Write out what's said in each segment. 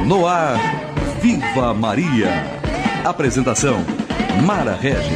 No ar, Viva Maria. Apresentação, Mara Régia.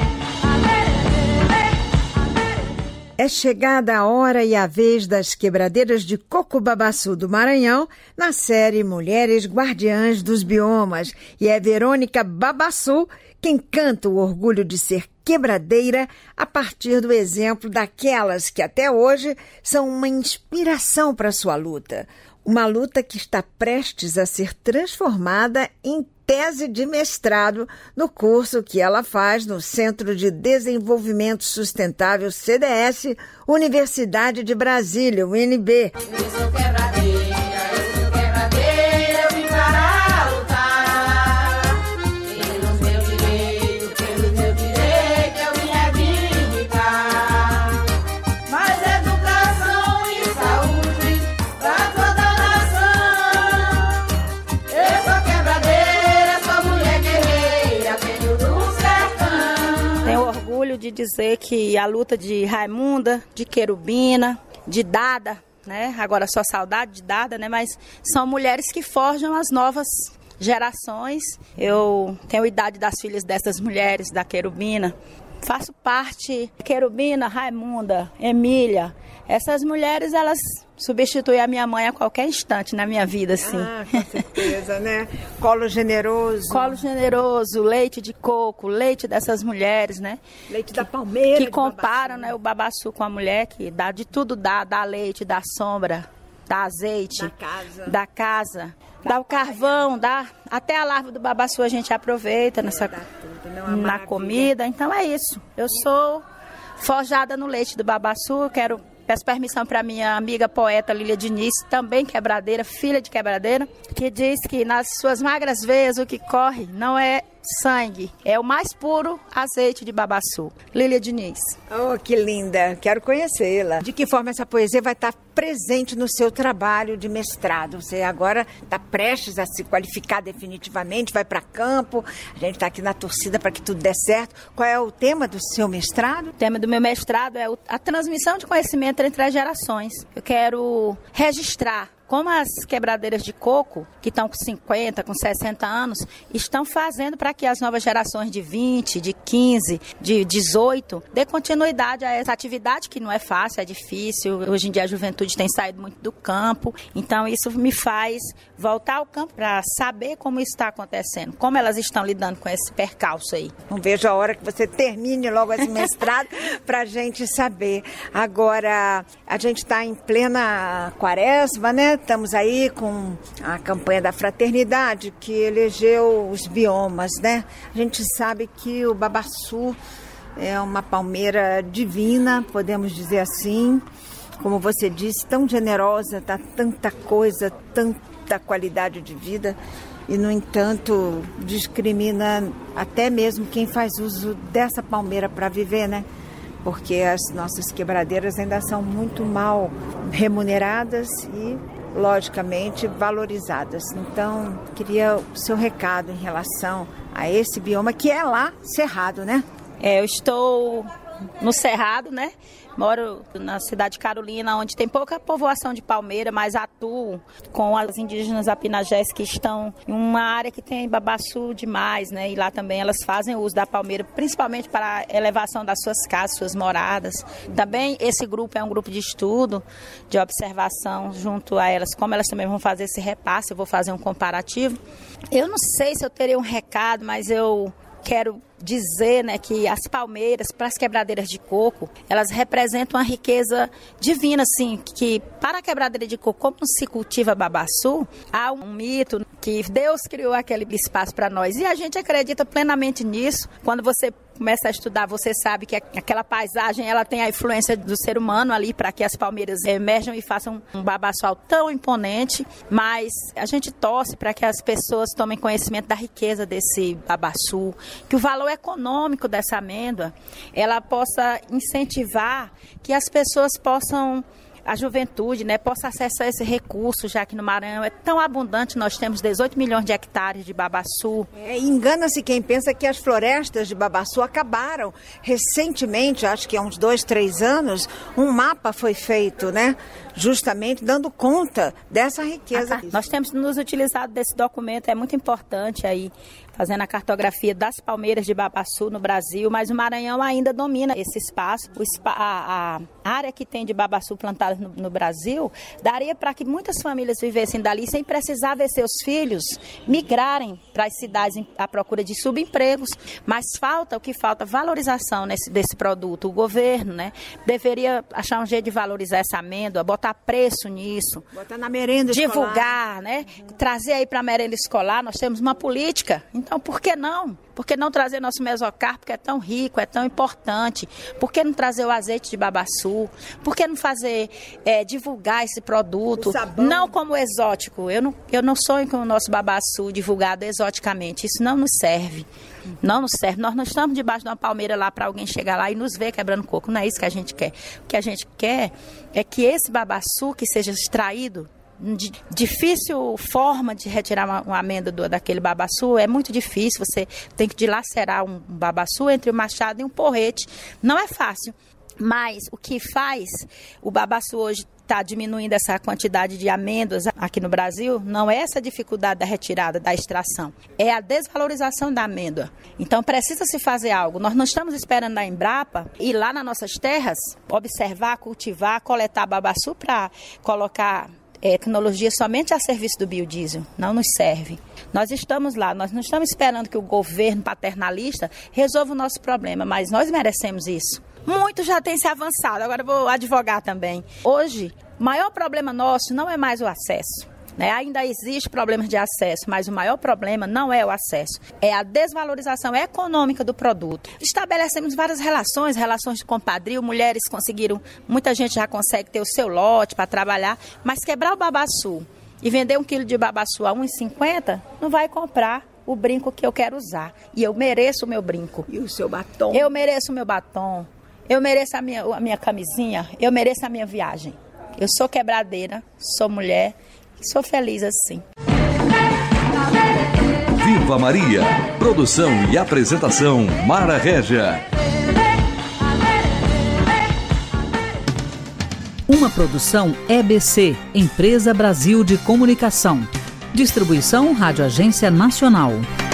É chegada a hora e a vez das quebradeiras de Coco-Babaçu do Maranhão na série Mulheres Guardiãs dos Biomas. E é Verônica Babaçu quem canta o orgulho de ser quebradeira a partir do exemplo daquelas que até hoje são uma inspiração para sua luta. Uma luta que está prestes a ser transformada em tese de mestrado no curso que ela faz no Centro de Desenvolvimento Sustentável CDS, Universidade de Brasília, UNB. De dizer que a luta de Raimunda, de Querubina, de Dada, né? Agora só saudade de Dada, né? Mas são mulheres que forjam as novas gerações. Eu tenho a idade das filhas dessas mulheres, da Querubina. Faço parte de Querubina, Raimunda, Emília. Essas mulheres, elas substituem a minha mãe a qualquer instante na minha vida, assim. Ah, com certeza, né? Colo generoso. Colo generoso, leite de coco, leite dessas mulheres, né? Leite da palmeira. Que comparam, né, o babaçu com a mulher, que dá de tudo, dá leite, dá sombra, dá azeite. Da casa. Dá o carvão, dá até a larva do babaçu a gente aproveita na comida. Então é isso. Eu sou forjada no leite do babaçu, peço permissão para minha amiga poeta Lília Diniz, também quebradeira, filha de quebradeira, que diz que nas suas magras veias o que corre não é sangue, é o mais puro azeite de babaçu. Lília Diniz. Oh, que linda! Quero conhecê-la. De que forma essa poesia vai estar presente no seu trabalho de mestrado? Você agora está prestes a se qualificar definitivamente, vai para campo, a gente está aqui na torcida para que tudo dê certo. Qual é o tema do seu mestrado? O tema do meu mestrado é a transmissão de conhecimento entre as gerações. Eu quero registrar como as quebradeiras de coco, que estão com 50, com 60 anos, estão fazendo para que as novas gerações de 20, de 15, de 18, dê continuidade a essa atividade que não é fácil, é difícil. Hoje em dia a juventude tem saído muito do campo, então isso me faz voltar ao campo para saber como isso está acontecendo, como elas estão lidando com esse percalço aí. Não vejo a hora que você termine logo esse mestrado para a gente saber. Agora, a gente está em plena quaresma, né? Estamos aí com a campanha da fraternidade que elegeu os biomas, né? A gente sabe que o babaçu é uma palmeira divina, podemos dizer assim. Como você disse, tão generosa, dá tanta coisa, tanta qualidade de vida e, no entanto, discrimina até mesmo quem faz uso dessa palmeira para viver, né? Porque as nossas quebradeiras ainda são muito mal remuneradas e, logicamente, valorizadas. Então, queria o seu recado em relação a esse bioma que é lá Cerrado, né? Eu estou no Cerrado, né? Moro na cidade de Carolina, onde tem pouca povoação de palmeira, mas atuo com as indígenas apinagés que estão em uma área que tem babaçu demais, né? E lá também elas fazem uso da palmeira, principalmente para a elevação das suas casas, suas moradas. Também esse grupo é um grupo de estudo, de observação junto a elas, como elas também vão fazer esse repasse, eu vou fazer um comparativo. Eu não sei se eu teria um recado, mas eu quero dizer, né, que as palmeiras, para as quebradeiras de coco, elas representam uma riqueza divina, assim, que para a quebradeira de coco, como se cultiva babaçu, há um mito que Deus criou aquele espaço para nós. E a gente acredita plenamente nisso. Quando você começa a estudar, você sabe que aquela paisagem, ela tem a influência do ser humano ali para que as palmeiras emerjam e façam um babaçal tão imponente, mas a gente torce para que as pessoas tomem conhecimento da riqueza desse babaçu, que o valor econômico dessa amêndoa, ela possa incentivar que as pessoas possam, a juventude, né, possa acessar esse recurso, já que no Maranhão é tão abundante, nós temos 18 milhões de hectares de babaçu. Engana-se quem pensa que as florestas de babaçu acabaram. Recentemente, acho que há uns 2, 3 anos, um mapa foi feito, né, justamente dando conta dessa riqueza. Nós temos nos utilizado desse documento, é muito importante aí, fazendo a cartografia das palmeiras de babaçu no Brasil, mas o Maranhão ainda domina esse espaço. A área que tem de babaçu plantada no Brasil daria para que muitas famílias vivessem dali sem precisar ver seus filhos migrarem para as cidades à procura de subempregos. Mas o que falta valorização desse produto. O governo, né, deveria achar um jeito de valorizar essa amêndoa, botar preço nisso. Botar na merenda divulgar, né? Trazer aí para a merenda escolar. Nós temos uma política. Então, por que não? Por que não trazer nosso mesocarpo, que é tão rico, é tão importante? Por que não trazer o azeite de babaçu? Por que não fazer, divulgar esse produto? Não como exótico. Eu não sonho com o nosso babaçu divulgado exoticamente. Isso não nos serve. Não nos serve. Nós não estamos debaixo de uma palmeira lá para alguém chegar lá e nos ver quebrando coco. Não é isso que a gente quer. O que a gente quer é que esse babaçu que seja extraído, de difícil forma de retirar uma amêndoa daquele babaçu, é muito difícil. Você tem que dilacerar um babaçu entre o machado e um porrete. Não é fácil. Mas o que faz o babaçu hoje está diminuindo essa quantidade de amêndoas aqui no Brasil, não é essa dificuldade da retirada, da extração, é a desvalorização da amêndoa. Então precisa se fazer algo. Nós não estamos esperando a Embrapa ir lá nas nossas terras, observar, cultivar, coletar babaçu para colocar tecnologia somente a serviço do biodiesel. Não nos serve. Nós estamos lá, nós não estamos esperando que o governo paternalista resolva o nosso problema, mas nós merecemos isso. Muito já tem se avançado, agora eu vou advogar também. Hoje, o maior problema nosso não é mais o acesso. Ainda existe problemas de acesso, mas o maior problema não é o acesso, é a desvalorização econômica do produto. Estabelecemos várias relações de compadrio, mulheres conseguiram, muita gente já consegue ter o seu lote para trabalhar, mas quebrar o babaçu e vender 1 quilo de babaçu a R$ 1,50, não vai comprar o brinco que eu quero usar. E eu mereço o meu brinco. E o seu batom? Eu mereço o meu batom, eu mereço a minha camisinha, eu mereço a minha viagem. Eu sou quebradeira, sou mulher, sou feliz assim. Viva Maria! Produção e apresentação Mara Régia. Uma produção EBC, Empresa Brasil de Comunicação. Distribuição Rádio Agência Nacional.